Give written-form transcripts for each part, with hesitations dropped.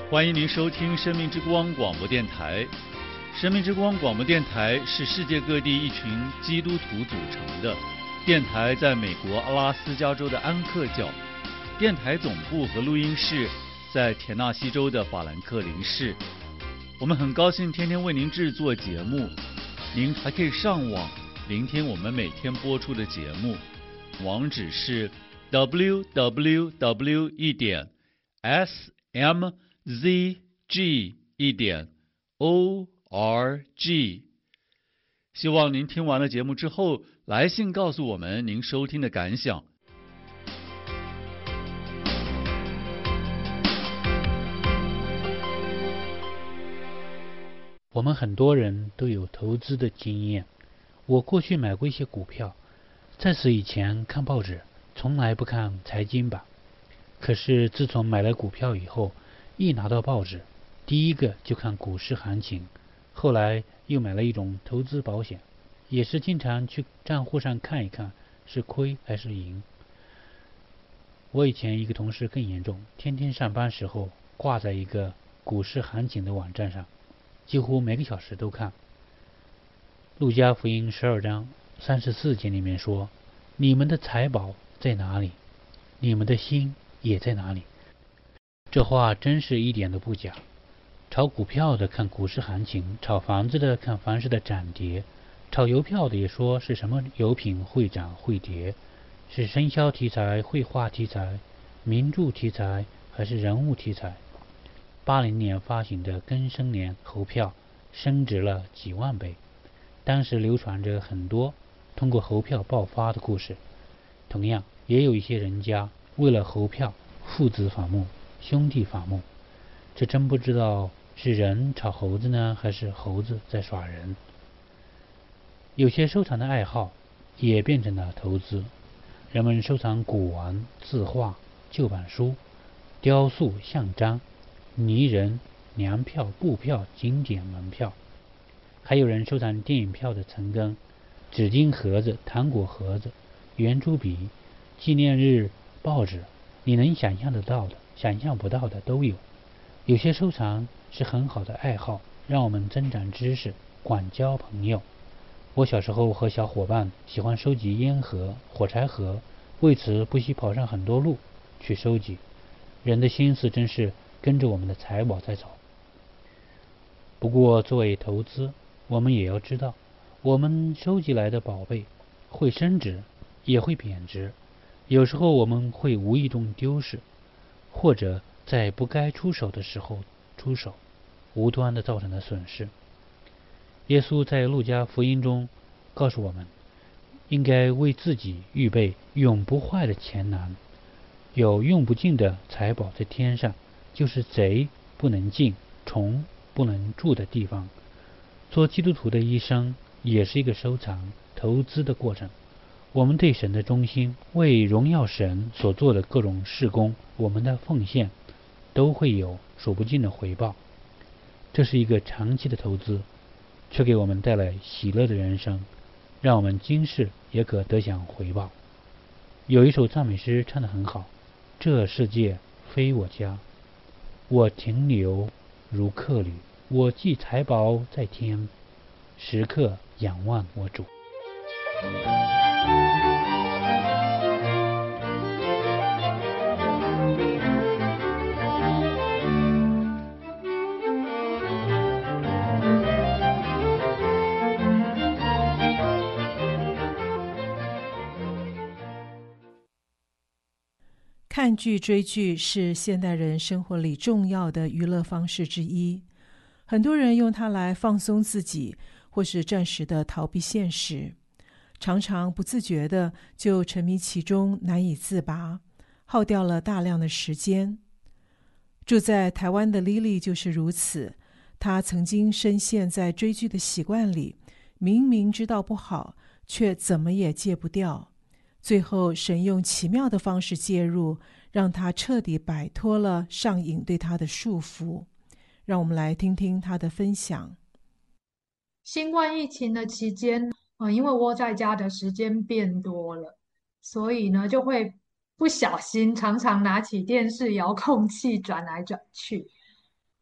欢迎您收听生命之光广播电台。生命之光广播电台是世界各地一群基督徒组成的电台，在美国阿拉斯加州的安克教，电台总部和录音室在田纳西州的法兰克林市。我们很高兴天天为您制作节目，您还可以上网聆听我们每天播出的节目，网址是 www.smzg.org。希望您听完了节目之后，来信告诉我们您收听的感想。 我们很多人都有投资的经验。我过去买过一些股票，在此以前看报纸，从来不看财经版。可是自从买了股票以后，一拿到报纸，第一个就看股市行情。后来又买了一种投资保险，也是经常去账户上看一看是亏还是赢。我以前一个同事更严重，天天上班时候挂在一个股市行情的网站上，几乎每个小时都看。路加福音12章34节里面说，你们的财宝在哪里，你们的心也在哪里。这话真是一点都不假。炒股票的看股市行情，炒房子的看房市的涨跌，炒邮票的也说是什么油品会涨会跌，是生肖题材、绘画题材、名著题材还是人物题材。80年发行的庚申年猴票升值了几万倍，当时流传着很多通过猴票爆发的故事。同样也有一些人家为了猴票父子反目、兄弟反目，这真不知道是人炒猴子呢，还是猴子在耍人。有些收藏的爱好也变成了投资，人们收藏古玩、字画、旧版书、雕塑、象章、泥人、粮票、布票、景点门票，还有人收藏电影票的残羹、纸巾盒子、糖果盒子、圆珠笔、纪念日报纸，你能想象得到的、想象不到的都有。有些收藏是很好的爱好，让我们增长知识，广交朋友。我小时候和小伙伴喜欢收集烟盒、火柴盒，为此不惜跑上很多路去收集。人的心思真是跟着我们的财宝在走。不过作为投资，我们也要知道，我们收集来的宝贝会升值，也会贬值。有时候我们会无意中丢失，或者在不该出手的时候出手，无端的造成了损失。耶稣在路加福音中告诉我们，应该为自己预备永不坏的钱囊，有用不尽的财宝在天上，就是贼不能进、虫不能住的地方。做基督徒的一生也是一个收藏、投资的过程。我们对神的忠心，为荣耀神所做的各种事工，我们的奉献都会有数不尽的回报。这是一个长期的投资，却给我们带来喜乐的人生，让我们今世也可得享回报。有一首赞美诗唱得很好，这世界非我家，我停留如客旅，我寄财宝在天，时刻仰望我主。 看剧追剧是现代人生活里重要的娱乐方式之一，很多人用它来放松自己，或是暂时的逃避现实，常常不自觉的就沉迷其中，难以自拔，耗掉了大量的时间。住在台湾的 Lily 就是如此，她曾经深陷在追剧的习惯里，明明知道不好，却怎么也戒不掉。最后神用奇妙的方式介入，让他彻底摆脱了上瘾对他的束缚。让我们来听听他的分享。 新冠疫情的期间，因为窝在家的时间变多了，所以呢就会不小心常常拿起电视遥控器转来转去。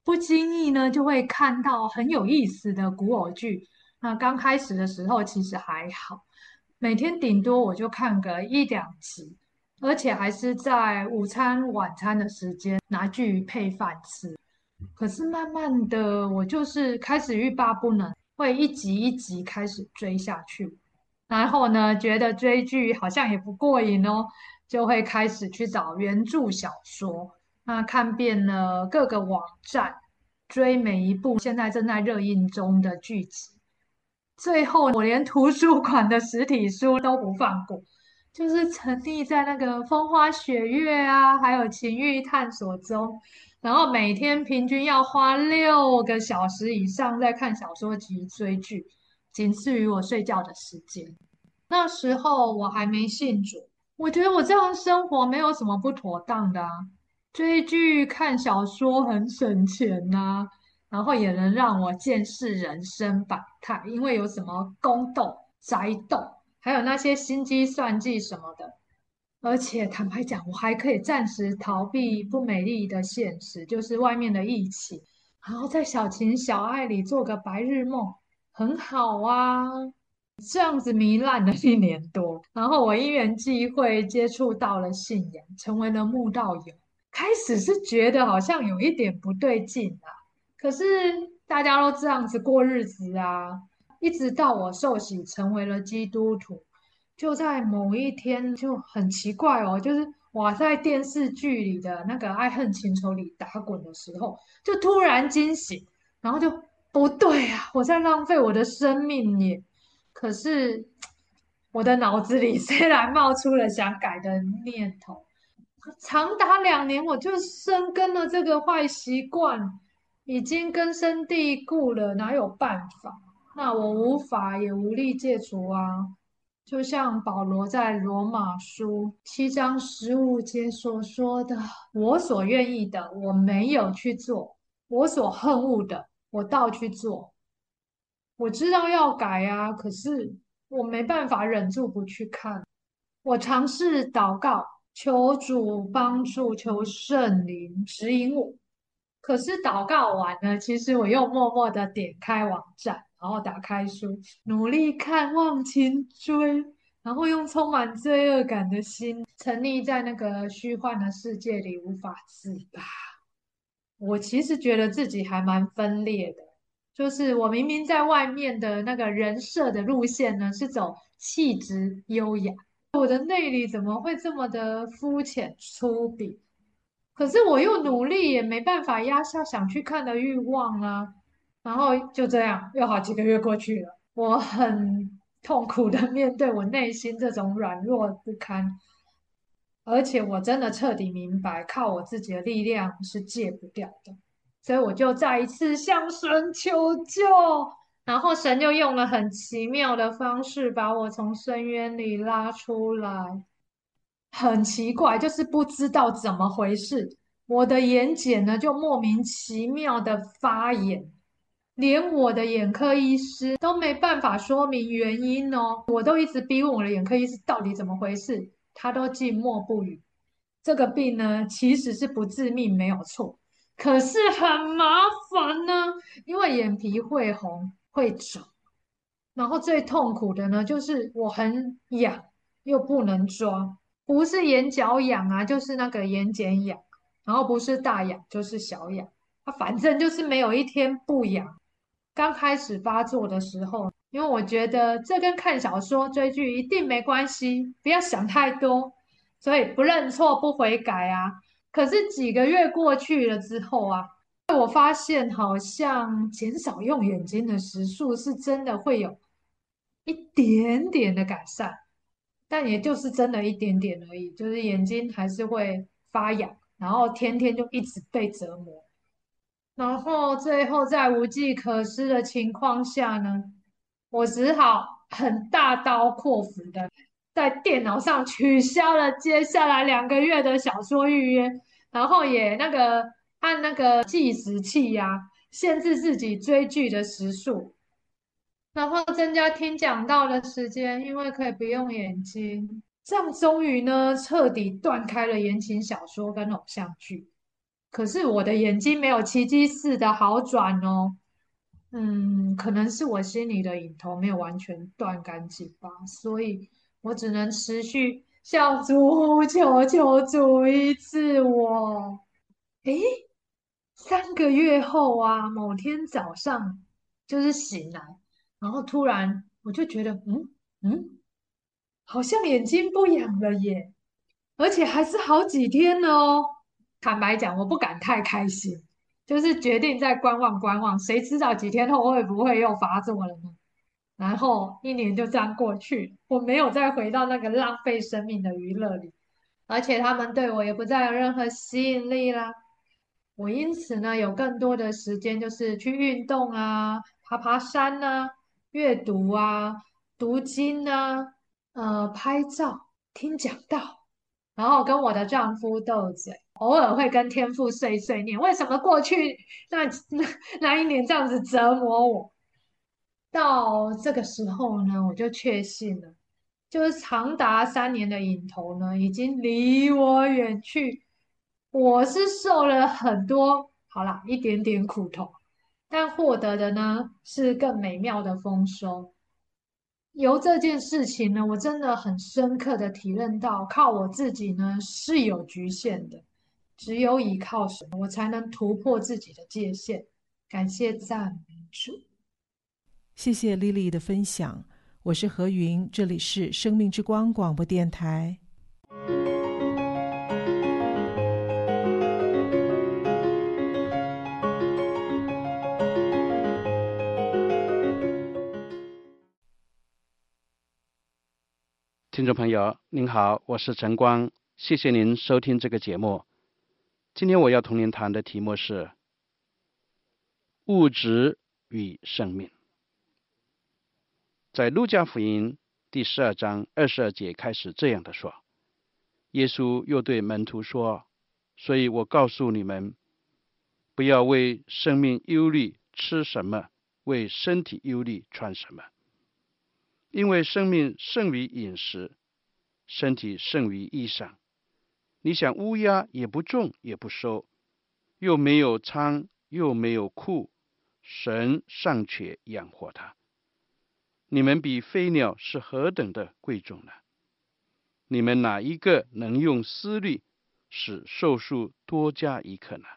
不经意呢就会看到很有意思的古偶剧。那刚开始的时候其实还好，每天顶多我就看个一两集，而且还是在午餐、晚餐的时间拿剧配饭吃。可是慢慢的，我就是开始欲罢不能，会一集一集开始追下去。然后呢，觉得追剧好像也不过瘾哦，就会开始去找原著小说。那看遍了各个网站，追每一部现在正在热映中的剧集。最后，我连图书馆的实体书都不放过，就是沉溺在那个风花雪月啊，还有情欲探索中，然后每天平均要花6个小时以上在看小说集、追剧，仅次于我睡觉的时间。那时候我还没信主，我觉得我这样生活没有什么不妥当的啊。追剧、看小说很省钱呐、然后也能让我见识人生百态，因为有什么宫斗、宅斗，还有那些心机算计什么的。而且坦白讲，我还可以暂时逃避不美丽的现实，就是外面的疫情，然后在小情小爱里做个白日梦，很好啊。这样子糜烂了1年多，然后我因缘际会接触到了信仰，成为了慕道友。开始是觉得好像有一点不对劲啊，可是大家都这样子过日子啊，一直到我受洗成为了基督徒，就在某一天就很奇怪哦，就是我在电视剧里的那个《爱恨情仇》里打滚的时候，就突然惊醒，然后就不对啊，我在浪费我的生命耶。可是我的脑子里虽然冒出了想改的念头，长达2年，我就深耕了这个坏习惯，已经根深蒂固了，哪有办法？那我无法也无力戒除啊。就像保罗在罗马书7章15节所说的：“我所愿意的，我没有去做；我所恨恶的，我倒去做。”我知道要改啊，可是我没办法忍住不去看。我尝试祷告，求主帮助，求圣灵指引我。可是祷告完了，其实我又默默的点开网站，然后打开书，努力看，忘情追，然后用充满罪恶感的心，沉溺在那个虚幻的世界里，无法自拔。我其实觉得自己还蛮分裂的，就是我明明在外面的那个人设的路线呢，是走气质优雅，我的内里怎么会这么的肤浅粗鄙？可是我又努力也没办法压下想去看的欲望啊。然后就这样，又好几个月过去了，我很痛苦的面对我内心这种软弱不堪，而且我真的彻底明白，靠我自己的力量是戒不掉的，所以我就再一次向神求救，然后神就用了很奇妙的方式把我从深渊里拉出来。很奇怪，就是不知道怎么回事，我的眼睑呢就莫名其妙的发炎，连我的眼科医师都没办法说明原因哦。我都一直逼问我的眼科医师到底怎么回事，他都静默不语。这个病呢，其实是不致命，没有错，可是很麻烦呢，因为眼皮会红会肿，然后最痛苦的呢，就是我很痒又不能抓。不是眼角痒啊，就是那个眼睑痒，然后不是大痒就是小痒，反正就是没有一天不痒。刚开始发作的时候，因为我觉得这跟看小说、追剧一定没关系，不要想太多，所以不认错不悔改啊。可是几个月过去了之后啊，我发现好像减少用眼睛的时数是真的会有一点点的改善。但也就是真的一点点而已，就是眼睛还是会发痒，然后天天就一直被折磨，然后最后在无计可施的情况下呢，我只好很大刀阔斧的在电脑上取消了接下来2个月的小说预约，然后也按那个计时器呀、限制自己追剧的时数，然后增加听讲到的时间，因为可以不用眼睛。这样终于呢，彻底断开了言情小说跟偶像剧。 可是我的眼睛没有奇迹似的好转哦。可能是我心里的瘾头没有完全断干净吧，所以我只能持续向主求主医治我。诶，3个月后啊，某天早上就是醒来，然后突然我就觉得，好像眼睛不痒了耶，而且还是好几天了哦。坦白讲，我不敢太开心，就是决定再观望观望，谁知道几天后会不会又发作了呢？然后1年就这样过去，我没有再回到那个浪费生命的娱乐里，而且他们对我也不再有任何吸引力啦。我因此呢，有更多的时间，就是去运动啊、爬山啊、阅读啊、读经啊、拍照、听讲道，然后跟我的丈夫斗嘴，偶尔会跟天父碎碎念，为什么过去那一年这样子折磨我？到这个时候呢，我就确信了，就是长达3年的瘾头呢，已经离我远去。我是受了很多，好啦，一点点苦头，但获得的呢是更美妙的丰收。由这件事情呢，我真的很深刻的体认到，靠我自己呢是有局限的，只有依靠神，我才能突破自己的界限。感谢赞美主。 谢谢 Lily 的分享，我是何云，这里是生命之光广播电台。 听众朋友您好，我是陈光，谢谢您收听这个节目。今天我要同您谈的题目是物质与生命。在路加福音第12章22节开始这样的说，耶稣又对门徒说，所以我告诉你们，不要为生命忧虑吃什么，为身体忧虑穿什么。因为生命胜于饮食，身体胜于衣裳。你想乌鸦也不种也不收，又没有仓又没有库，神尚且养活它。你们比飞鸟是何等的贵重呢？你们哪一个能用思虑使寿数多加一刻呢？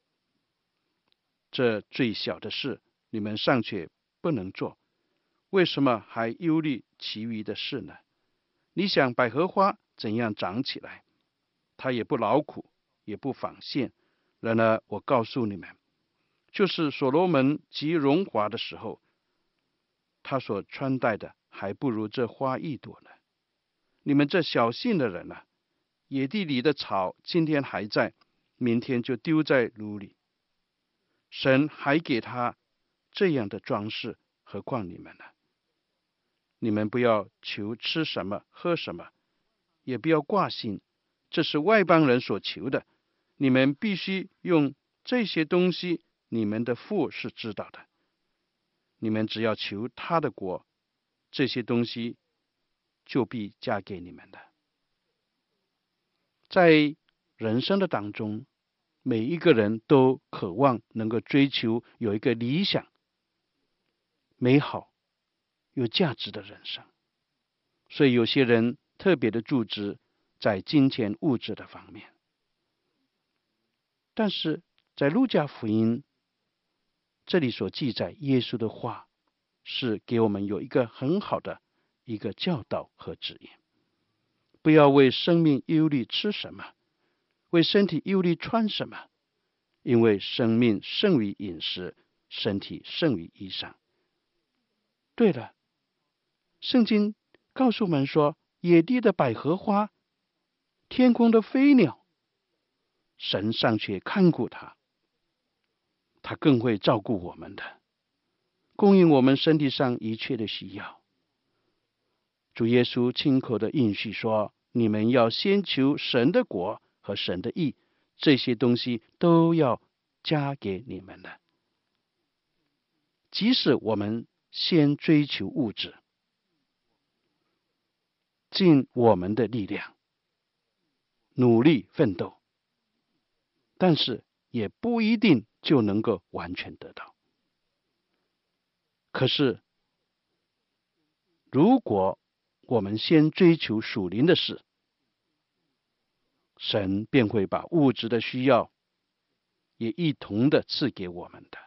这最小的事你们尚且不能做，为什么还忧虑其余的事呢？你想百合花怎样长起来，它也不劳苦，也不纺线。然而我告诉你们，就是所罗门极荣华的时候，他所穿戴的还不如这花一朵呢。你们这小信的人啊，野地里的草今天还在，明天就丢在炉里。神还给他这样的装饰，何况你们呢？你们不要求吃什么喝什么，也不要挂心，这是外邦人所求的。你们必须用这些东西，你们的父是知道的。你们只要求他的国，这些东西就必加给你们的。在人生的当中，每一个人都渴望能够追求有一个理想、美好、有价值的人生，所以有些人特别的注重在金钱物质的方面。但是在路加福音这里所记载耶稣的话，是给我们有一个很好的一个教导和指引。不要为生命忧虑吃什么，为身体忧虑穿什么，因为生命胜于饮食，身体胜于衣裳。对了，圣经告诉我们说，野地的百合花，天空的飞鸟，神尚且看顾它，他更会照顾我们的，供应我们身体上一切的需要。主耶稣亲口的应许说，你们要先求神的国和神的义，这些东西都要加给你们的。即使我们先追求物质，尽我们的力量，努力奋斗，但是也不一定就能够完全得到。可是，如果我们先追求属灵的事，神便会把物质的需要也一同的赐给我们的。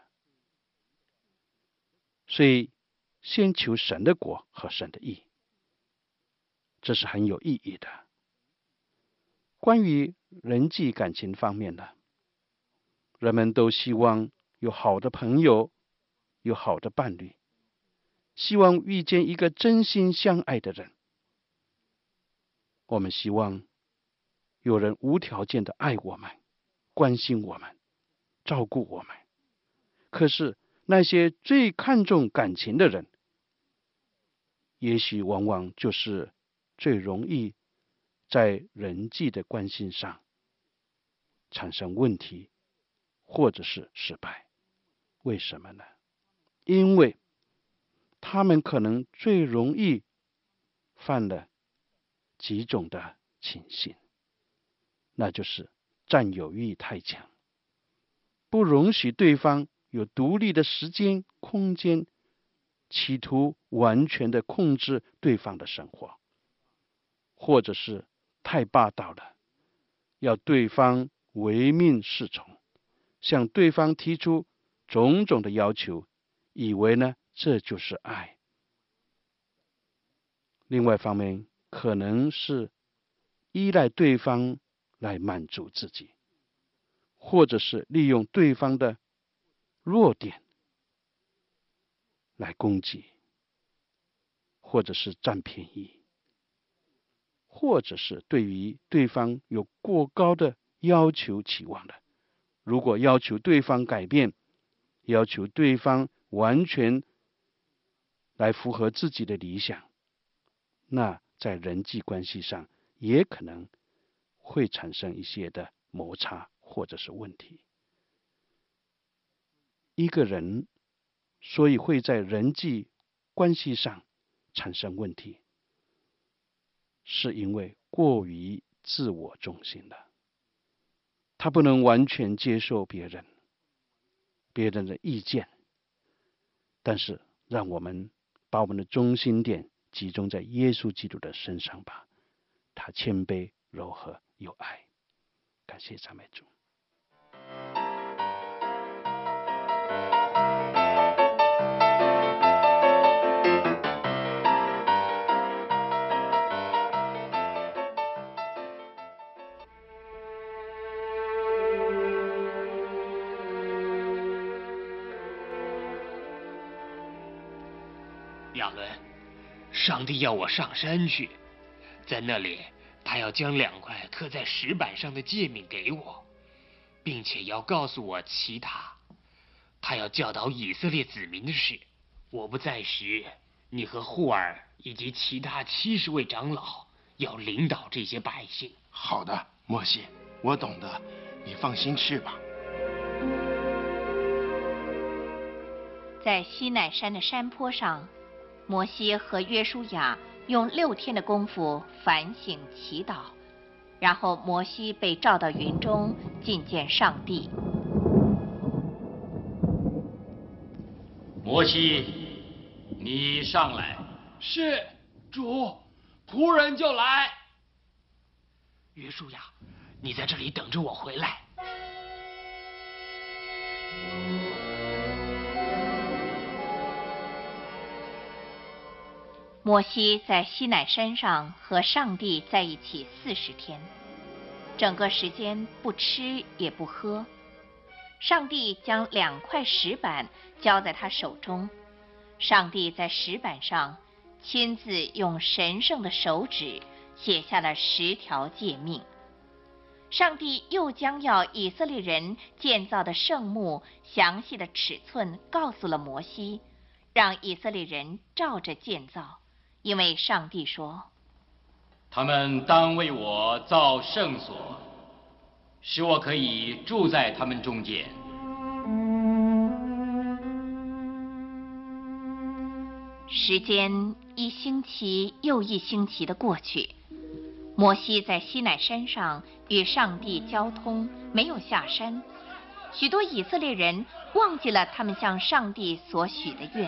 所以，先求神的国和神的义，这是很有意义的。关于人际感情方面呢，人们都希望有好的朋友，有好的伴侣，希望遇见一个真心相爱的人。我们希望有人无条件的爱我们，关心我们，照顾我们。可是那些最看重感情的人，也许往往就是最容易在人际的关系上产生问题，或者是失败。为什么呢？因为他们可能最容易犯了几种的情形，那就是占有欲太强，不容许对方有独立的时间、空间，企图完全的控制对方的生活，或者是太霸道了，要对方唯命是从，向对方提出种种的要求，以为呢这就是爱。另外一方面，可能是依赖对方来满足自己，或者是利用对方的弱点来攻击，或者是占便宜，或者是对于对方有过高的要求期望的。如果要求对方改变，要求对方完全来符合自己的理想，那在人际关系上也可能会产生一些的摩擦或者是问题。一个人所以会在人际关系上产生问题，是因为过于自我中心了。他不能完全接受别人的意见，但是让我们把我们的中心点集中在耶稣基督的身上吧。他谦卑、柔和、有爱。感谢赞美主。 亚伦，上帝要我上山去，在那里他要将2块刻在石板上的诫命给我，并且要告诉我其他他要教导以色列子民的事。我不在时，你和户尔以及其他70位长老要领导这些百姓。 好的，摩西，我懂得，你放心去吧。 在西乃山的山坡上，摩西和约书亚用6天的功夫反省祈祷，然后摩西被召到云中觐见上帝。 摩西，你上来。 是，主，仆人就来。约书亚，你在这里等着我回来。 摩西在西乃山上和上帝在一起40天，整个时间不吃也不喝。上帝将2块石板交在他手中，上帝在石板上亲自用神圣的手指写下了10条诫命。上帝又将要以色列人建造的圣幕详细的尺寸告诉了摩西，让以色列人照着建造。因为上帝说， 他们当为我造圣所，使我可以住在他们中间。 时间1星期又1星期的过去，摩西在西乃山上与上帝交通，没有下山， 许多以色列人忘记了他们向上帝所许的愿。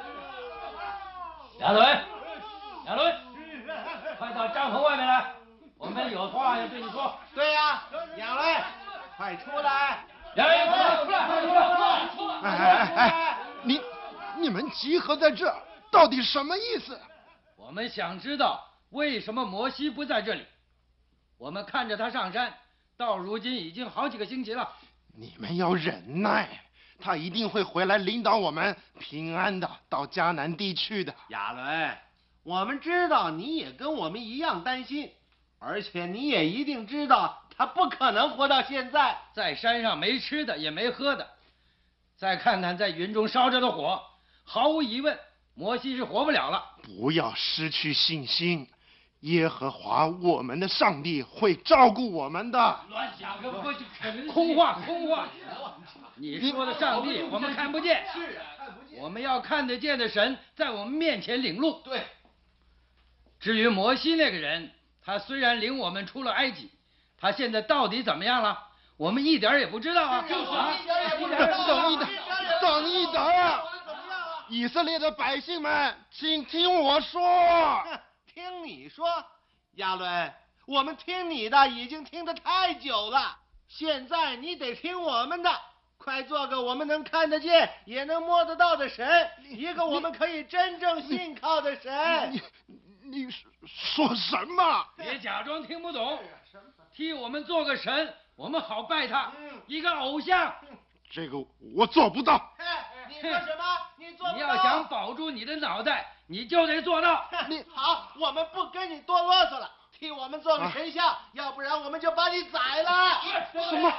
亚伦，亚伦，快到帐篷外面来，我们有话要对你说。 对呀，亚伦，快出来！ 亚伦，出来！ 哎，你们集合在这儿，到底什么意思？ 我们想知道为什么摩西不在这里。我们看着他上山，到如今已经好几个星期了。 你们要忍耐，他一定会回来领导我们平安的到迦南地去的。 亚伦，我们知道你也跟我们一样担心，而且你也一定知道他不可能活到现在。 在山上没吃的也没喝的，再看看在云中烧着的火，毫无疑问，摩西是活不了了。 不要失去信心，耶和华我们的上帝会照顾我们的。 乱想个不空话，空话！你说的上帝我们看不见， 是啊，看不见。 我们要看得见的神在我们面前领路。 对。 至于摩西那个人，他虽然领我们出了埃及，他现在到底怎么样了？我们一点也不知道啊！ 就是一点也不知道。 等一等！以色列的百姓们，请听我说。 听你说，亚伦，我们听你的已经听得太久了，现在你得听我们的，快做个我们能看得见也能摸得到的神，一个我们可以真正信靠的神。 你说什么？ 别假装听不懂，替我们做个神，我们好拜他，一个偶像。 这个我做不到。 你说什么？你做不到？ 你要想保住你的脑袋，你就得做到。 好，我们不跟你多啰嗦了，替我们做个神像，要不然我们就把你宰了。 什么？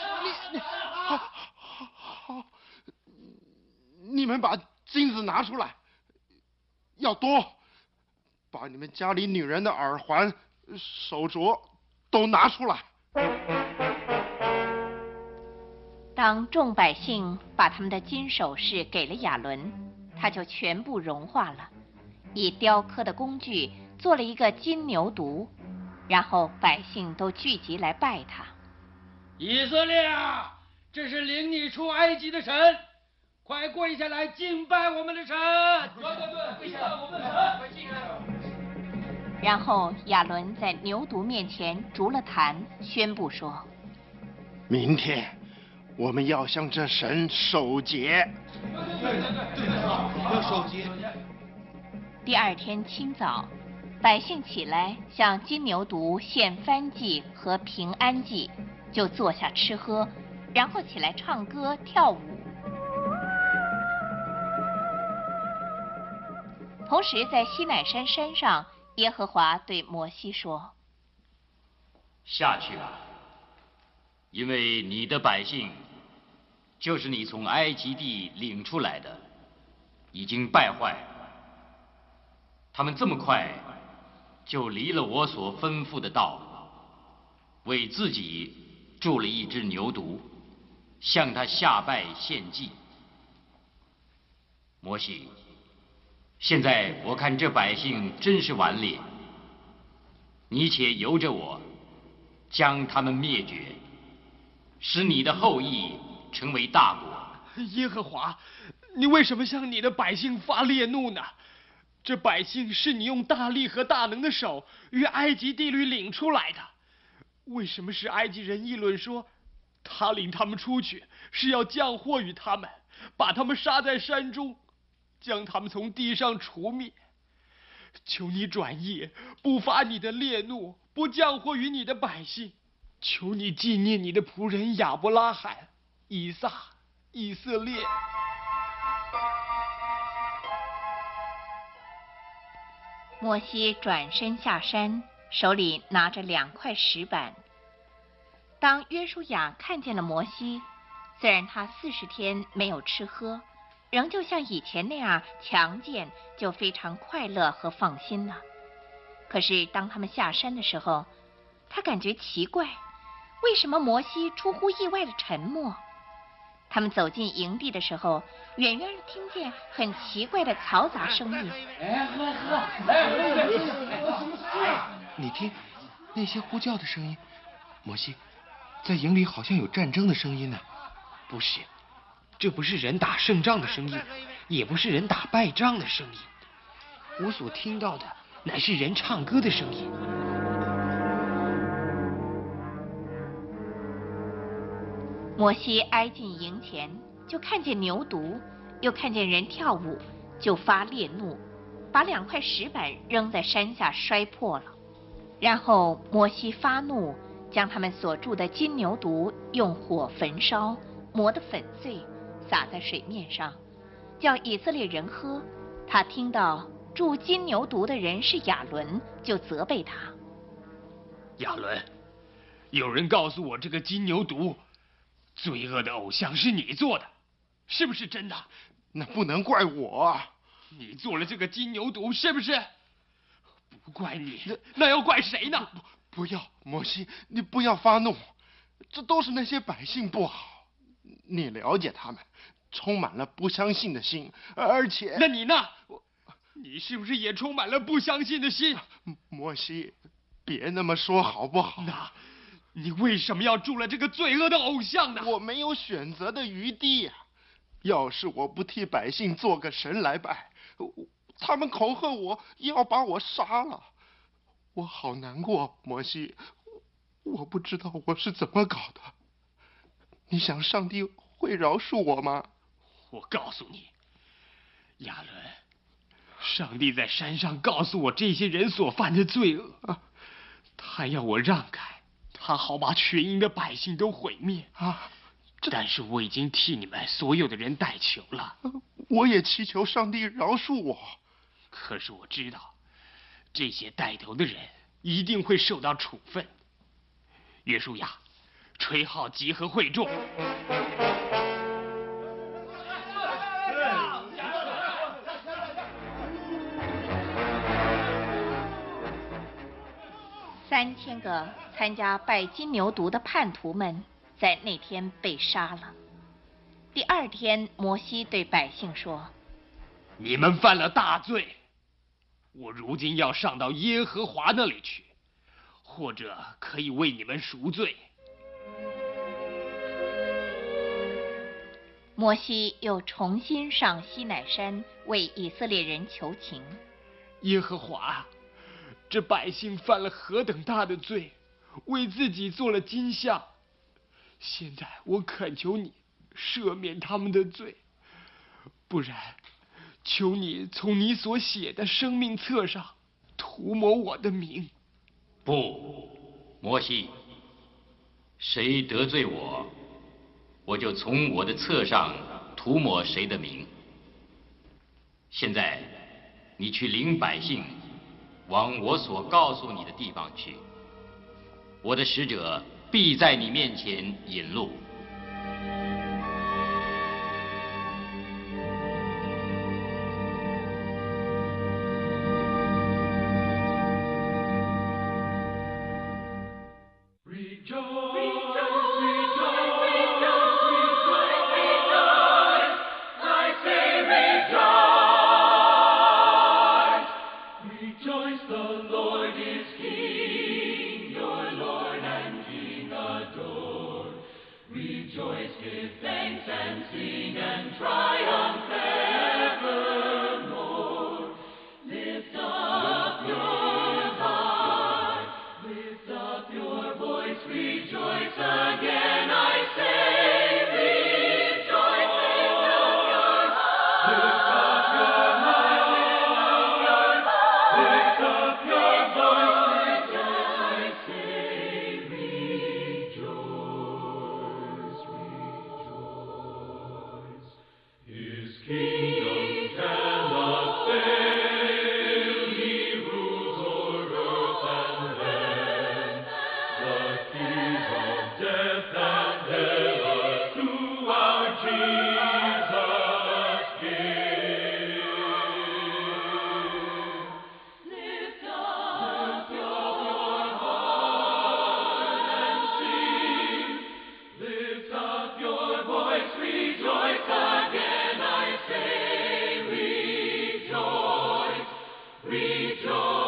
好，你们把金子拿出来，要多，把你们家里女人的耳环、手镯都拿出来。 当众百姓把他们的金首饰给了亚伦，他就全部融化了，以雕刻的工具做了一个金牛犊，然后百姓都聚集来拜他。 以色列啊，这是领你出埃及的神，快跪下来敬拜我们的神！对，跪下来我们的神！ 然后亚伦在牛犊面前筑了坛，宣布说： 明天我们要向这神守节。 要守节。 第二天清早，百姓起来向金牛犊献燔祭和平安祭，就坐下吃喝，然后起来唱歌跳舞。同时在西乃山山上，耶和华对摩西说： 下去吧，因为你的百姓就是你从埃及地领出来的，已经败坏了。他们这么快就离了我所吩咐的道，为自己铸了一只牛犊，向他下拜献祭。摩西，现在我看这百姓真是顽劣，你且由着我，将他们灭绝，使你的后裔成为大国。 耶和华，你为什么向你的百姓发烈怒呢？这百姓是你用大力和大能的手于埃及地里领出来的，为什么使埃及人议论说，他领他们出去是要降祸于他们，把他们杀在山中，将他们从地上除灭？求你转意，不发你的烈怒，不降祸于你的百姓。求你纪念你的仆人亚伯拉罕、以撒、以色列。 摩西转身下山，手里拿着2块石板。当约书亚看见了摩西，虽然他40天没有吃喝，仍旧像以前那样强健，就非常快乐和放心了。可是当他们下山的时候，他感觉奇怪，为什么摩西出乎意外的沉默？他们走进营地的时候，远远地听见很奇怪的嘈杂声音。 你听，那些呼叫的声音，摩西，在营里好像有战争的声音呢。 不是，这不是人打胜仗的声音，也不是人打败仗的声音。我所听到的乃是人唱歌的声音。 摩西挨近营前，就看见牛犊，又看见人跳舞，就发烈怒，把2块石板扔在山下摔破了。然后摩西发怒，将他们所铸的金牛犊用火焚烧，磨得粉碎，洒在水面上，叫以色列人喝。他听到铸金牛犊的人是亚伦，就责备他。 亚伦，有人告诉我这个金牛犊罪恶的偶像是你做的，是不是真的？ 那不能怪我啊！ 你做了这个金牛犊，是不是？不怪你，那要怪谁呢？ 不要，摩西，你不要发怒，这都是那些百姓不好，你了解他们，充满了不相信的心，而且…… 那你呢？你是不是也充满了不相信的心？ 摩西，别那么说好不好？ 那你为什么要铸了这个罪恶的偶像呢？ 我没有选择的余地啊！要是我不替百姓做个神来拜，他们恐吓我要把我杀了，我好难过。摩西，我不知道我是怎么搞的。你想上帝会饶恕我吗？ 我告诉你，亚伦，上帝在山上告诉我这些人所犯的罪恶，他要我让开，他好把全营的百姓都毁灭啊！但是我已经替你们所有的人代求了， 我也祈求上帝饶恕我。 可是我知道，这些带头的人一定会受到处分。约书亚，吹号集合会众。 3000个参加拜金牛犊的叛徒们在那天被杀了。第2天，摩西对百姓说：“ 你们犯了大罪，我如今要上到耶和华那里去，或者可以为你们赎罪。” 摩西又重新上西乃山为以色列人求情。 耶和华，这百姓犯了何等大的罪，为自己做了金像。现在我恳求你赦免他们的罪，不然求你从你所写的生命册上涂抹我的名。 不，摩西，谁得罪我，我就从我的册上涂抹谁的名。现在你去领百姓往我所告诉你的地方去，我的使者必在你面前引路。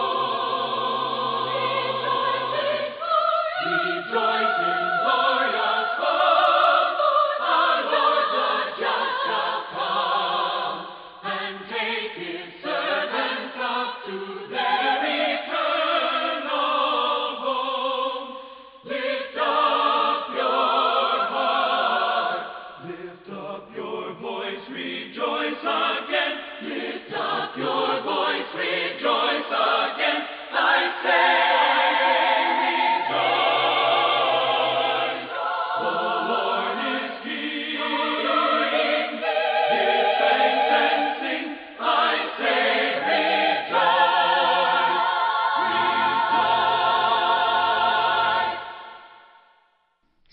Rejoice in Zion.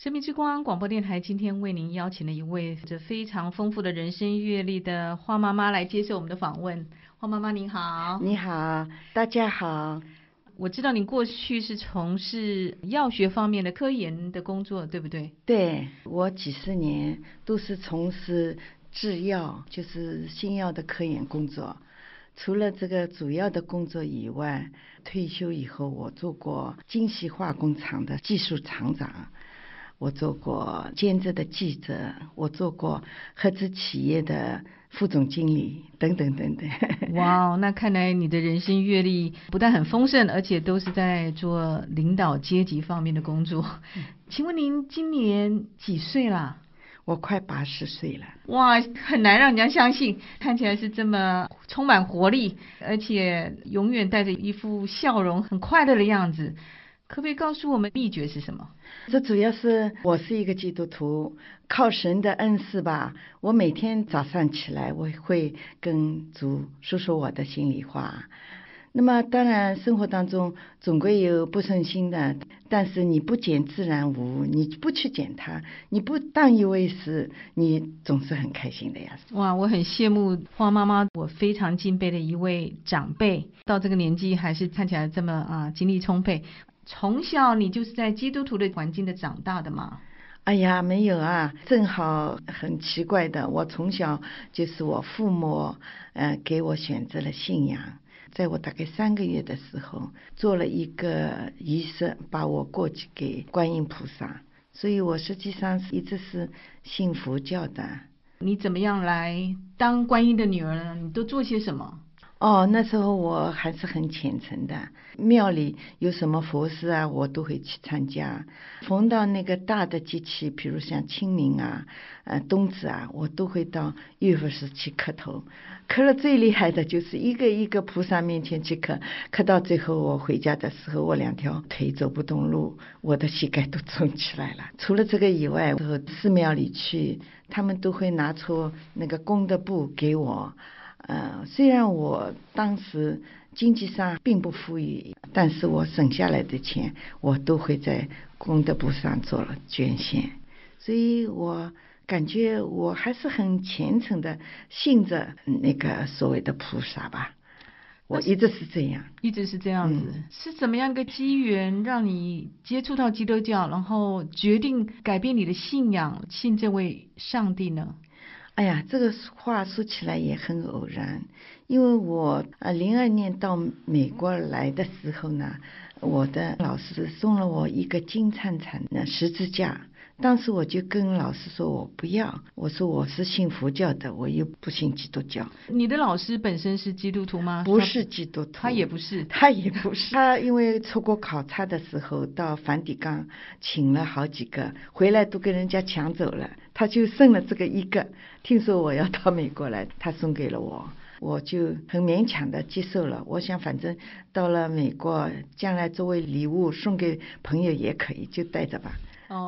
生命之光广播电台今天为您邀请了一位这非常丰富的人生阅历的花妈妈来接受我们的访问。花妈妈您好。 你好，大家好。 我知道你过去是从事药学方面的科研的工作，对不对？ 对，我几十年都是从事制药，就是新药的科研工作。除了这个主要的工作以外，退休以后我做过精细化工厂的技术厂长，我做过兼职的记者，我做过合资企业的副总经理等等等等。 哇，那看来你的人生阅历不但很丰盛，而且都是在做领导阶级方面的工作。请问您今年几岁啦？ 我快80岁了。 哇，很难让人家相信，看起来是这么充满活力，而且永远带着一副笑容，很快乐的样子。可不可以告诉我们秘诀是什么？ 这主要是我是一个基督徒，靠神的恩赐吧。我每天早上起来，我会跟主说说我的心里话。那么当然生活当中总归有不顺心的，但是你不捡自然无，你不去捡它，你不当一回事，你总是很开心的呀。 哇，我很羡慕花妈妈，我非常敬佩的一位长辈，到这个年纪还是看起来这么精力充沛。从小你就是在基督徒的环境的长大的吗？ 哎呀，没有啊，正好很奇怪的，我从小就是我父母给我选择了信仰。在我大概3个月的时候，做了一个仪式，把我过去给观音菩萨，所以我实际上一直是信佛教的。 你怎么样来当观音的女儿呢？你都做些什么？ 那时候我还是很虔诚的，庙里有什么佛事啊，我都会去参加。逢到那个大的节气，比如像清明啊、冬至啊，我都会到玉佛寺去磕头。磕了最厉害的就是一个一个菩萨面前去磕，磕到最后我回家的时候，我2条腿走不动路，我的膝盖都肿起来了。除了这个以外，寺庙里去，他们都会拿出那个功德簿给我。虽然我当时经济上并不富裕，但是我省下来的钱我都会在功德簿上做了捐献，所以我感觉我还是很虔诚的信着那个所谓的菩萨吧。我一直是这样， 一直是这样子。是怎么样一个机缘让你接触到基督教，然后决定改变你的信仰，信这位上帝呢？ 哎呀，这个话说起来也很偶然，因为我02年到美国来的时候呢，我的老师送了我一个金灿灿的十字架。当时我就跟老师说我不要，我说我是信佛教的，我又不信基督教。 你的老师本身是基督徒吗？ 不是基督徒。他也不是。他因为出国考察的时候到梵蒂冈请了好几个，回来都跟人家抢走了，他就剩了这个一个。听说我要到美国来，他送给了我，我就很勉强的接受了。我想反正到了美国，将来作为礼物送给朋友也可以，就带着吧。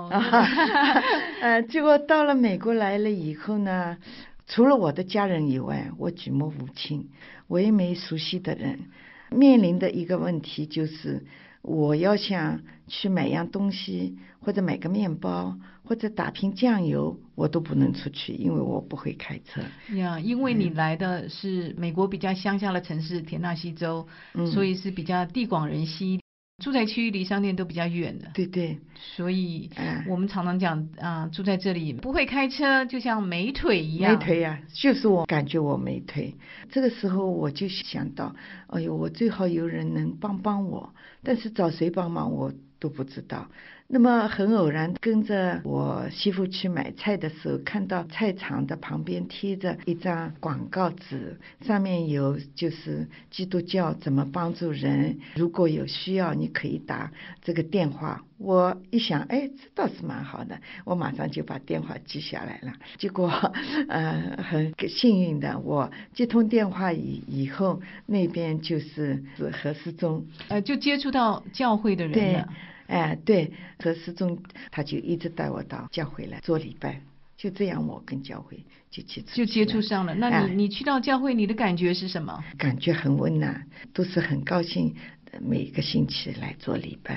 结果到了美国来了以后呢，除了我的家人以外，我举目无亲，我也没熟悉的人。面临的一个问题就是，我要想去买样东西，或者买个面包，或者打瓶酱油，我都不能出去，因为我不会开车呀。因为你来的是美国比较乡下的城市田纳西州，所以是比较地广人稀，住宅区离商店都比较远的。 对对， 所以我们常常讲住在这里不会开车就像没腿一样。 没腿呀，就是我感觉我没腿。这个时候我就想到，哎呦，我最好有人能帮我，但是找谁帮忙我都不知道。那么很偶然跟着我媳妇去买菜的时候，看到菜场的旁边贴着一张广告纸，上面有就是基督教怎么帮助人，如果有需要你可以打这个电话。我一想，这倒是蛮好的，我马上就把电话记下来了。结果很幸运的，我接通电话以后，那边就是何思忠， 就接触到教会的人了。 对，何思忠他就一直带我到教会来做礼拜，就这样我跟教会就接触上了。那你去到教会，你的感觉是什么？ 感觉很温暖，都是很高兴每个星期来做礼拜。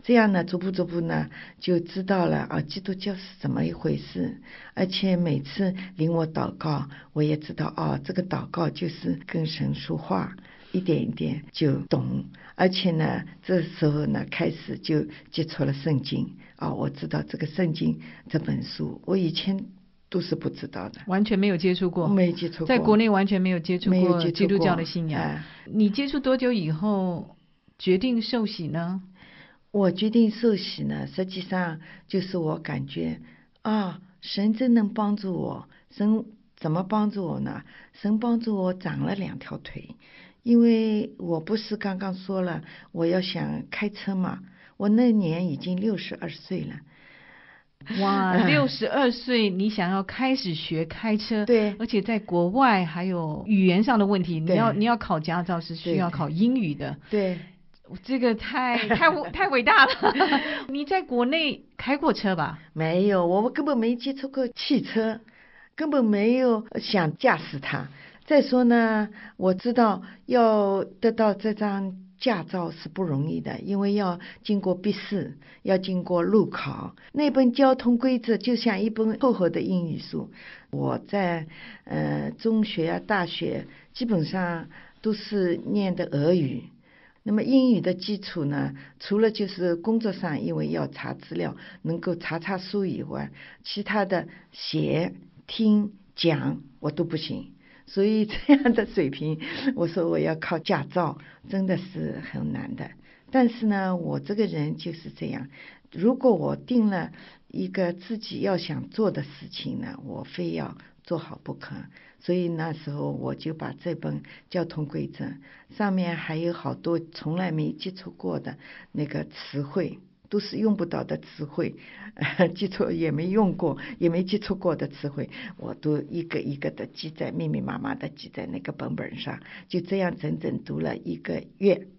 这样呢，逐步呢就知道了啊，基督教是怎么一回事。而且每次领我祷告，我也知道啊，这个祷告就是跟神说话，一点一点就懂。而且呢，这时候呢开始就接触了圣经啊，我知道这个圣经这本书，我以前都是不知道的， 完全没有接触过， 没接触过， 在国内完全没有接触过基督教的信仰。你接触多久以后决定受洗呢？ 我决定受洗呢，实际上就是我感觉啊，神真能帮助我。神怎么帮助我呢？神帮助我长了2条腿，因为我不是刚刚说了我要想开车嘛，我那年已经62岁了。 哇，62岁你想要开始学开车， 对， 而且在国外还有语言上的问题，你要考驾照是需要考英语的， 对， 这个太伟大了。你在国内开过车吧？ 没有，我们根本没接触过汽车，根本没有想驾驶它。再说呢，我知道要得到这张驾照是不容易的，因为要经过笔试，要经过路考。那本交通规则就像一本厚厚的英语书。我在中学啊、大学基本上都是念的俄语。那么英语的基础呢，除了就是工作上因为要查资料能够查书以外，其他的写、听、讲我都不行。所以这样的水平，我说我要靠驾照真的是很难的。但是呢，我这个人就是这样，如果我定了一个自己要想做的事情呢，我非要做好不可。所以那时候我就把这本交通规则上面还有好多从来没接触过的那个词汇，都是用不到的词汇，记错也没用过，也没接触过的词汇，我都一个一个的记在密密麻麻的记在那个本上，就这样整整读了1个月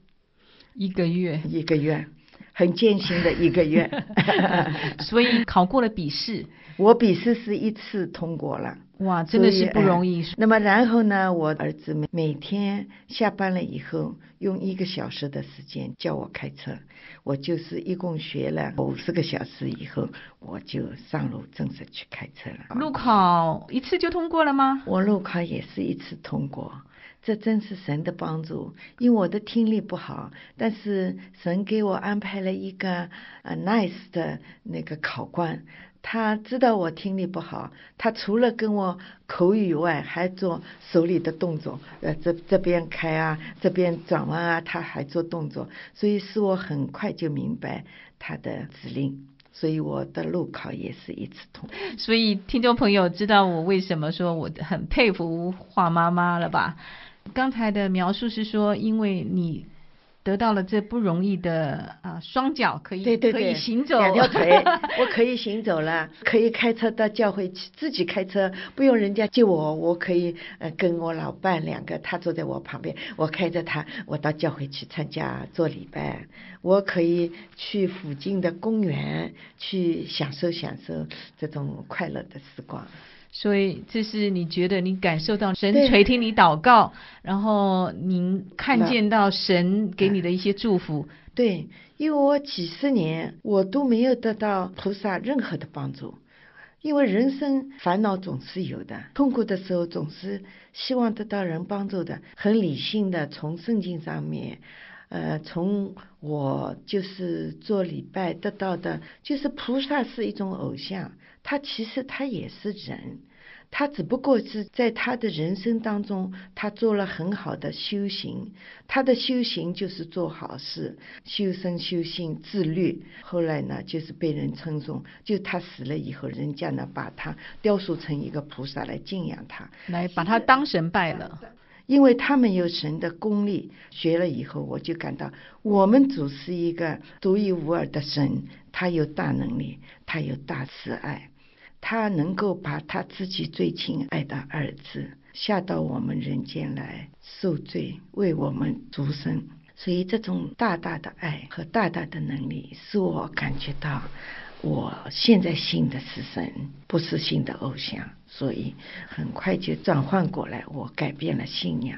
，1个月，很艰辛的1个月。 所以考过了笔试， 我笔试是1次通过了。 哇，真的是不容易。 那么然后呢，我儿子每天下班了以后用1个小时的时间教我开车，我就是一共学了50个小时以后，我就上路正式去开车了。 路考1次就通过了吗？ 我路考也是1次通过，这真是神的帮助。因为我的听力不好，但是神给我安排了一个nice 的那个考官，他知道我听力不好，他除了跟我口语外，还做手里的动作，这边开啊，这边转弯啊，他还做动作，所以使我很快就明白他的指令。所以我的路考也是1次通。 所以听众朋友知道我为什么说我很佩服华妈妈了吧？刚才的描述是说，因为你得到了这不容易的双脚可以行走 ，2条腿，我可以行走了，可以开车到教会去，自己开车，不用人家救我，我可以跟我老伴2个，他坐在我旁边，我开着他，我到教会去参加做礼拜，我可以去附近的公园去享受这种快乐的时光。 所以这是你觉得你感受到神垂听你祷告，然后您看见到神给你的一些祝福。 对，因为我几十年我都没有得到菩萨任何的帮助，因为人生烦恼总是有的，痛苦的时候总是希望得到人帮助的，很理性的从圣经上面从我就是做礼拜得到的，就是菩萨是一种偶像，他其实他也是人，他只不过是在他的人生当中他做了很好的修行，他的修行就是做好事，修身修性自律，后来呢就是被人称颂，就他死了以后，人家呢把他雕塑成一个菩萨来敬仰他， 来把他当神拜了。 因为他们有神的功力，学了以后我就感到我们主是一个独一无二的神，他有大能力，他有大慈爱，他能够把他自己最亲爱的儿子下到我们人间来受罪，为我们赎身。所以这种大大的爱和大大的能力使我感觉到我现在信的是神，不是信的偶像，所以很快就转换过来，我改变了信仰。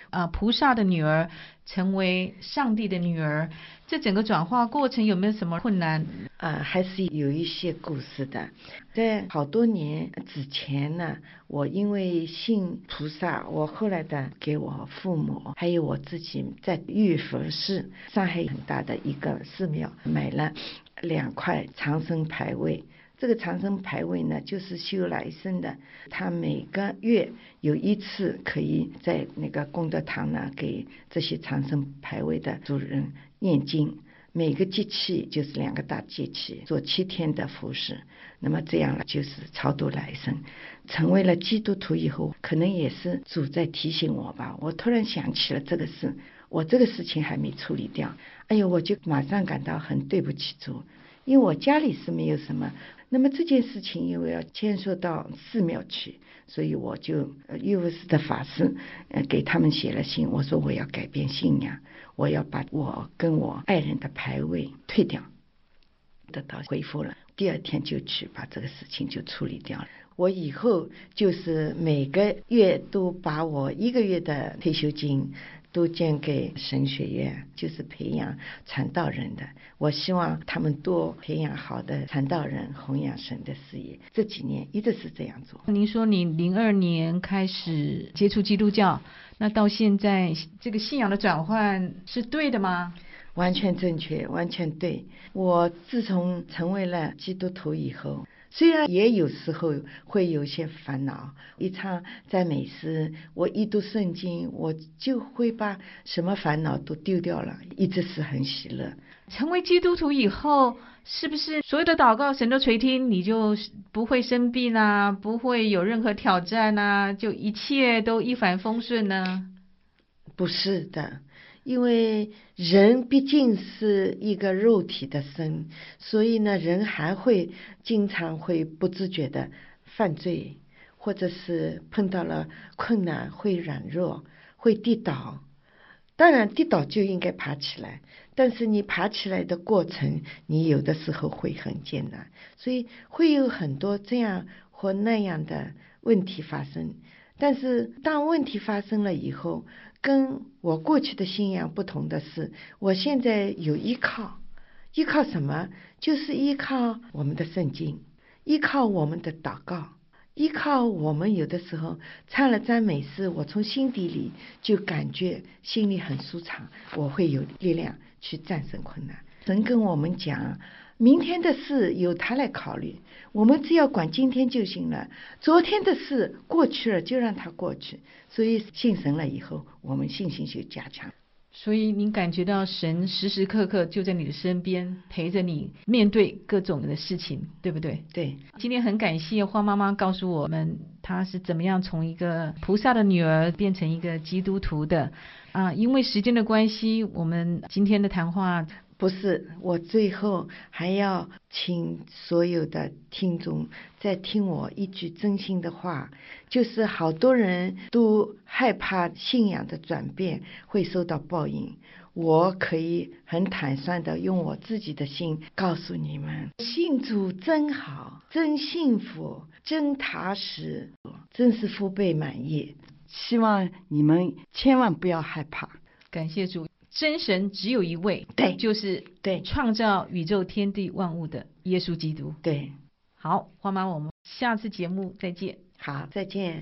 菩萨的女儿成为上帝的女儿，这整个转化过程有没有什么困难？ 还是有一些故事的。在好多年之前呢，我因为信菩萨，我后来的给我父母还有我自己在玉佛寺，上海很大的一个寺庙，买了2块长生牌位。这个长生牌位呢，就是修来生的，他每个月有一次可以在那个功德堂呢，给这些长生牌位的主人念经。每个节气就是2个大节气，做7天的服饰。那么这样就是超度来生。成为了基督徒以后，可能也是主在提醒我吧。我突然想起了这个事，我这个事情还没处理掉，哎呦，我就马上感到很对不起主，因为我家里是没有什么。那么这件事情因为要牵涉到寺庙去，所以我就玉佛寺的法师给他们写了信，我说我要改变信仰，我要把我跟我爱人的牌位退掉，得到恢复了。第2天就去把这个事情就处理掉了。我以后就是每个月都把我1个月的退休金都捐给神学院，就是培养传道人的。我希望他们多培养好的传道人，弘扬神的事业。这几年一直是这样做。 您说你02年开始接触基督教，那到现在这个信仰的转换是对的吗？ 完全正确，完全对。我自从成为了基督徒以后，虽然也有时候会有些烦恼，一唱赞美诗，我一读圣经，我就会把什么烦恼都丢掉了，一直是很喜乐。 成为基督徒以后，是不是所有的祷告神都垂听，你就不会生病啊，不会有任何挑战啊，就一切都一帆风顺呢？ 不是的，因为人毕竟是一个肉体的身，所以呢，人还会经常会不自觉的犯罪，或者是碰到了困难会软弱，会跌倒。当然跌倒就应该爬起来，但是你爬起来的过程，你有的时候会很艰难，所以会有很多这样或那样的问题发生。但是当问题发生了以后，跟我过去的信仰不同的是，我现在有依靠。依靠什么？就是依靠我们的圣经，依靠我们的祷告，依靠我们有的时候唱了赞美诗，我从心底里就感觉心里很舒畅，我会有力量去战胜困难。神跟我们讲，明天的事由他来考虑，我们只要管今天就行了，昨天的事过去了就让它过去。所以信神了以后，我们信心就加强。 所以您感觉到神时时刻刻就在你的身边，陪着你面对各种的事情，对不对？ 对。 今天很感谢花妈妈告诉我们，她是怎么样从一个菩萨的女儿变成一个基督徒的。因为时间的关系，我们今天的谈话不是，我最后还要请所有的听众再听我一句真心的话，就是好多人都害怕信仰的转变会受到报应，我可以很坦率的用我自己的心告诉你们，信主真好，真幸福，真踏实，真是福倍满意。希望你们千万不要害怕。 感谢主，真神只有一位， 对， 就是对创造宇宙天地万物的耶稣基督。 对， 好，花妈，我们下次节目再见。 好，再见。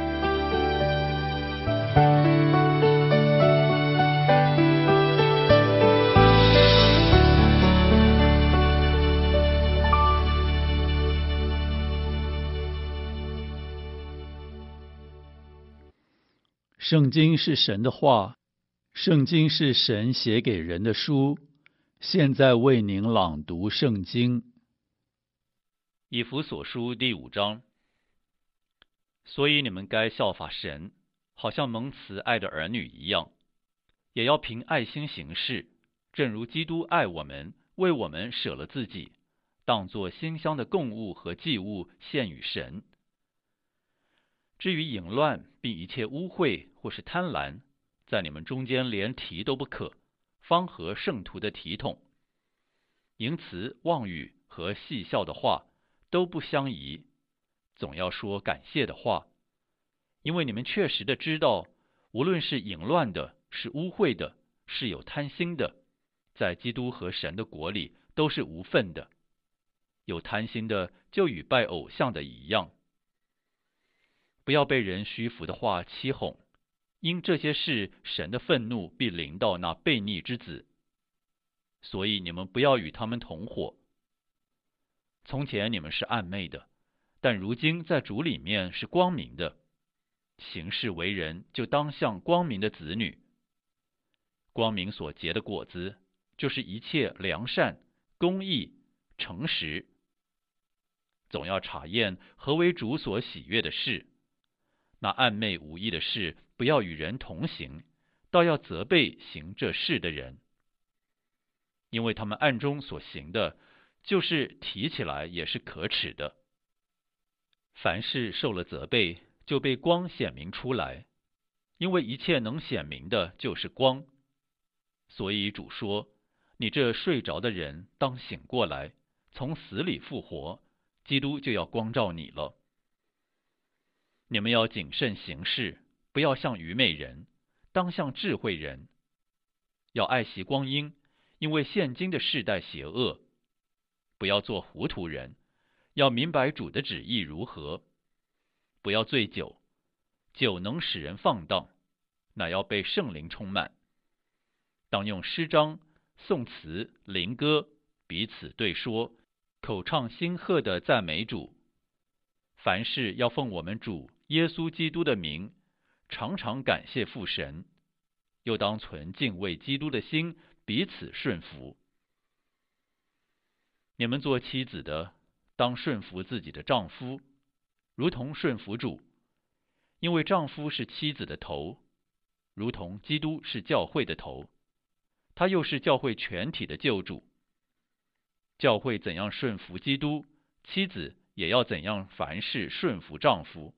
圣经是神的话，圣经是神写给人的书。现在为您朗读圣经。以弗所书第5章。所以你们该效法神，好像蒙慈爱的儿女一样，也要凭爱心行事，正如基督爱我们，为我们舍了自己，当作馨香的供物和祭物献与神。至于淫乱并一切污秽或是贪婪，在你们中间连提都不可，方合圣徒的体统。淫词妄语和戏笑的话都不相宜，总要说感谢的话，因为你们确实的知道， 无论是淫乱的，是污秽的，是有贪心的，在基督和神的国里都是无份的。有贪心的就与拜偶像的一样。不要被人虚浮的话欺哄，因这些事神的愤怒必临到那悖逆之子。所以你们不要与他们同伙。从前你们是暗昧的，但如今在主里面是光明的。行事为人就当像光明的子女。光明所结的果子，就是一切良善、公义、诚实。总要查验何为主所喜悦的事。那暗昧无益的事，不要与人同行，倒要责备行这事的人。因为他们暗中所行的，就是提起来也是可耻的。凡事受了责备，就被光显明出来，因为一切能显明的就是光。所以主说，你这睡着的人当醒过来，从死里复活，基督就要光照你了。你们要谨慎行事，不要像愚昧人，当像智慧人。要爱惜光阴，因为现今的世代邪恶。不要做糊涂人，要明白主的旨意如何。不要醉酒，酒能使人放荡，乃要被圣灵充满。当用诗章、颂词、灵歌彼此对说，口唱心和的赞美主。凡事要奉我们主耶稣基督的名，常常感谢父神，又当存敬畏基督的心，彼此顺服。你们做妻子的，当顺服自己的丈夫，如同顺服主，因为丈夫是妻子的头，如同基督是教会的头，他又是教会全体的救主。教会怎样顺服基督，妻子也要怎样凡事顺服丈夫。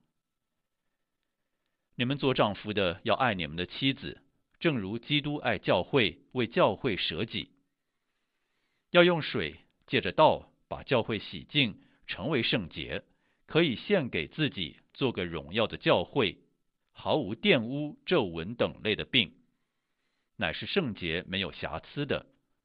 你们做丈夫的要爱你们的妻子，正如基督爱教会，为教会舍己。要用水借着道把教会洗净，成为圣洁，可以献给自己，做个荣耀的教会，毫无玷污、皱纹等类的病，乃是圣洁没有瑕疵的。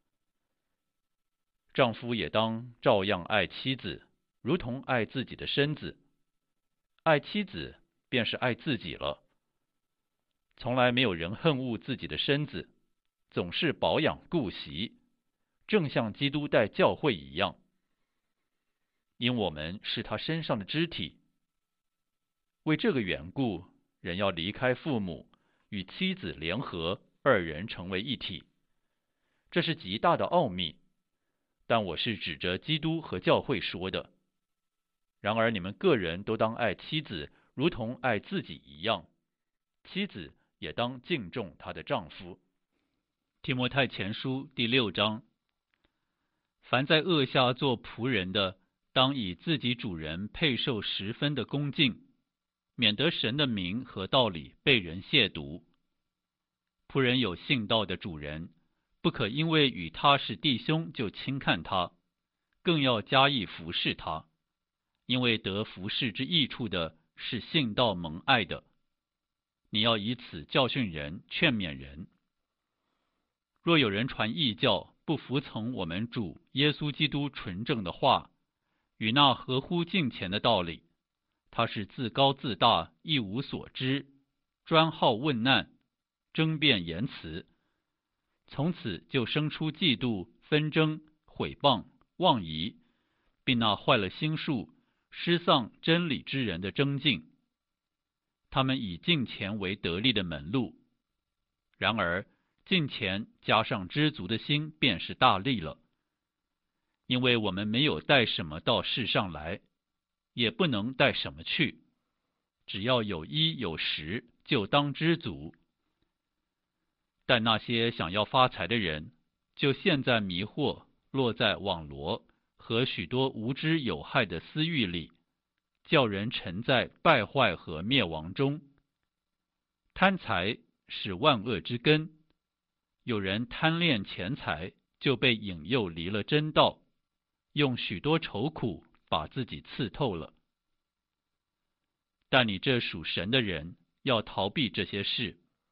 丈夫也当照样爱妻子，如同爱自己的身子。爱妻子便是爱自己了。从来没有人恨恶自己的身子，总是保养顾惜，正像基督待教会一样。因我们是他身上的肢体。为这个缘故，人要离开父母，与妻子联合，二人成为一体。这是极大的奥秘，但我是指着基督和教会说的。然而你们个人都当爱妻子，如同爱自己一样，妻子也当敬重她的丈夫。提摩太前书第6章。凡在恶下做仆人的，当以自己主人配受10分的恭敬，免得神的名和道理被人亵渎。仆人有信道的主人，不可因为与他是弟兄就轻看他，更要加以服侍他，因为得服侍之益处的是信道蒙爱的。你要以此教训人，劝勉人。若有人传异教，不服从我们主耶稣基督纯正的话，与那合乎敬虔的道理，他是自高自大，一无所知，专好问难，争辩言辞，从此就生出嫉妒、纷争、毁谤、妄疑，并那坏了心术、失丧真理之人的争竞。他们以敬虔为得力的门路，然而敬虔加上知足的心，便是大利了。因为我们没有带什么到世上来，也不能带什么去，只要有衣有食，就当知足。但那些想要发财的人，就陷在迷惑，落在网罗和许多无知有害的私欲里，叫人沉在败坏和灭亡中。贪财是万恶之根，有人贪恋钱财，就被引诱离了真道，用许多愁苦把自己刺透了。但你这属神的人，要逃避这些事，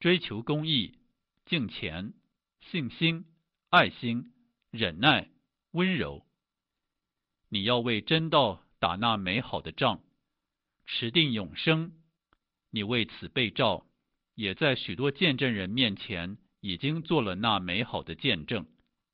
追求公义、敬虔、信心、爱心、忍耐、温柔。你要为真道打那美好的仗，持定永生。你为此被召，也在许多见证人面前已经做了那美好的见证。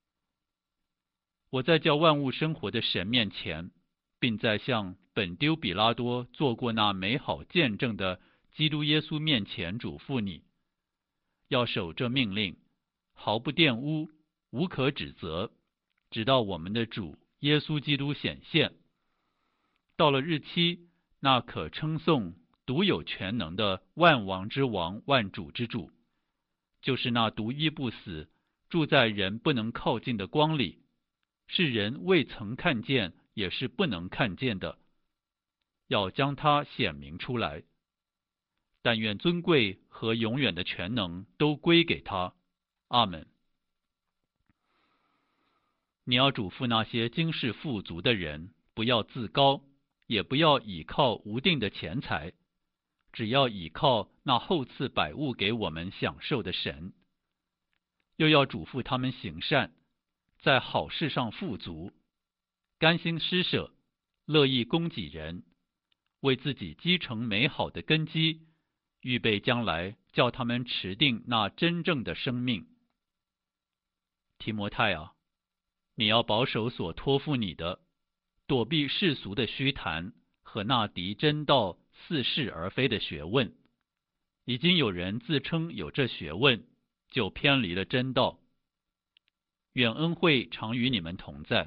我在叫万物生活的神面前，并在向本丢比拉多做过那美好见证的基督耶稣面前嘱咐你，要守这命令，毫不玷污，无可指责，直到我们的主耶稣基督显现。到了日期，那可称颂、独有全能的万王之王、万主之主，就是那独一不死、住在人不能靠近的光里，是人未曾看见，也是不能看见的，要将它显明出来。但愿尊贵和永远的全能都归给他。阿们。你要嘱咐那些经世富足的人，不要自高，也不要倚靠无定的钱财，只要倚靠那厚赐百物给我们享受的神。又要嘱咐他们行善，在好事上富足，甘心施舍，乐意供给人，为自己积成美好的根基，预备将来叫他们持定那真正的生命。提摩太啊，你要保守所托付你的，躲避世俗的虚谈和那敌真道似是而非的学问。已经有人自称有这学问，就偏离了真道。愿恩惠常与你们同在。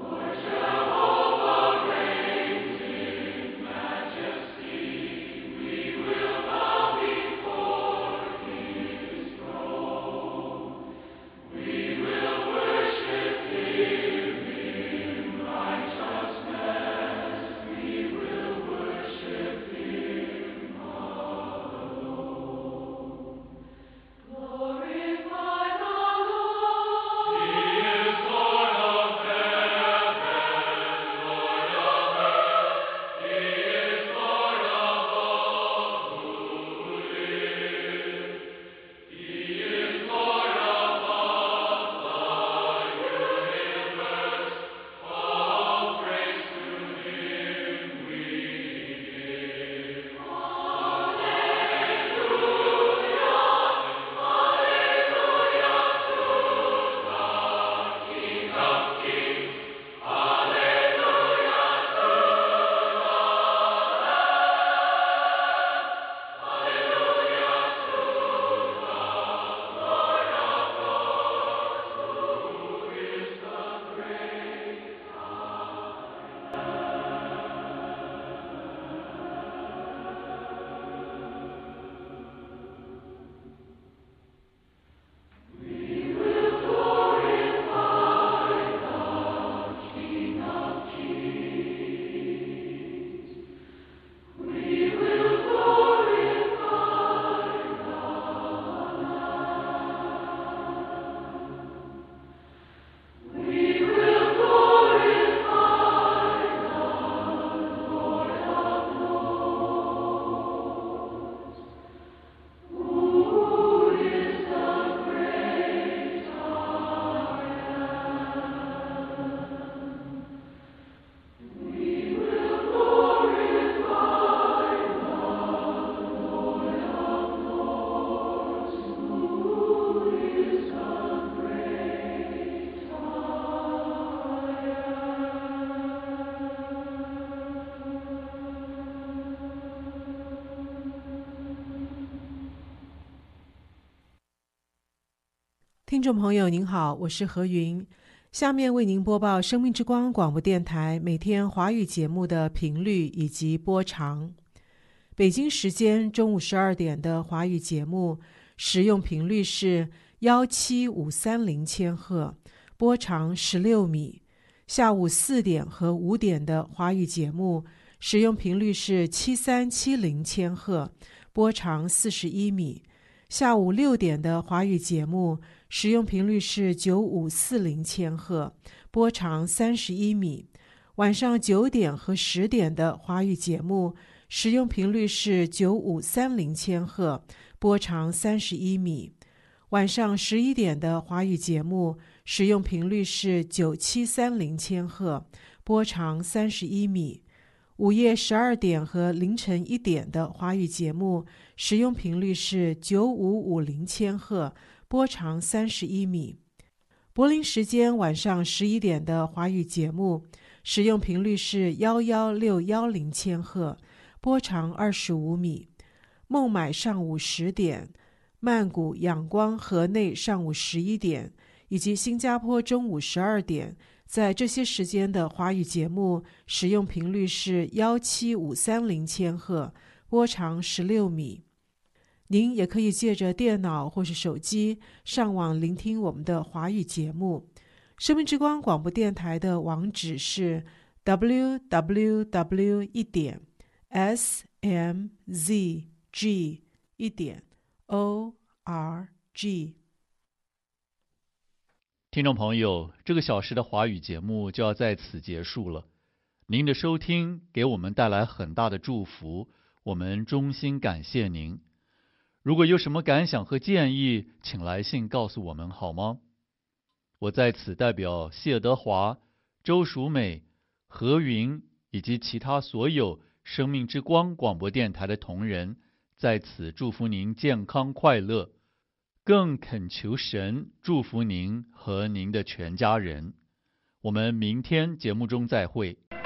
听众朋友您好，我是何云，下面为您播报生命之光广播电台每天华语节目的频率以及播长。北京时间中午12点的华语节目使用频率是17530千赫，波长16米。下午4点和5点的华语节目使用频率是7370千赫，波长41米。下午6点的华语节目使用频率是9540千赫，波长31米。晚上9点和10点的华语节目使用频率是9530千赫，波长31米。晚上11点的华语节目使用频率是9730千赫，波长31米。午夜12点和凌晨1点的华语节目使用频率是9550千赫，波长31米。柏林时间晚上11点的华语节目使用频率是11610千赫，波长25米。孟买上午10点，曼谷、仰光、河内上午11点，以及新加坡中午12点，在这些时间的华语节目使用频率是17530千赫，波长16米。您也可以借着电脑或是手机上网聆听我们的华语节目。生命之光广播电台的网址是 www.smzg1.org。 听众朋友，这个小时的华语节目就要在此结束了。您的收听给我们带来很大的祝福，我们衷心感谢您。如果有什么感想和建议，请来信告诉我们好吗？我在此代表谢德华、周淑美、何云以及其他所有生命之光广播电台的同仁，在此祝福您健康快乐，更恳求神祝福您和您的全家人。我们明天节目中再会。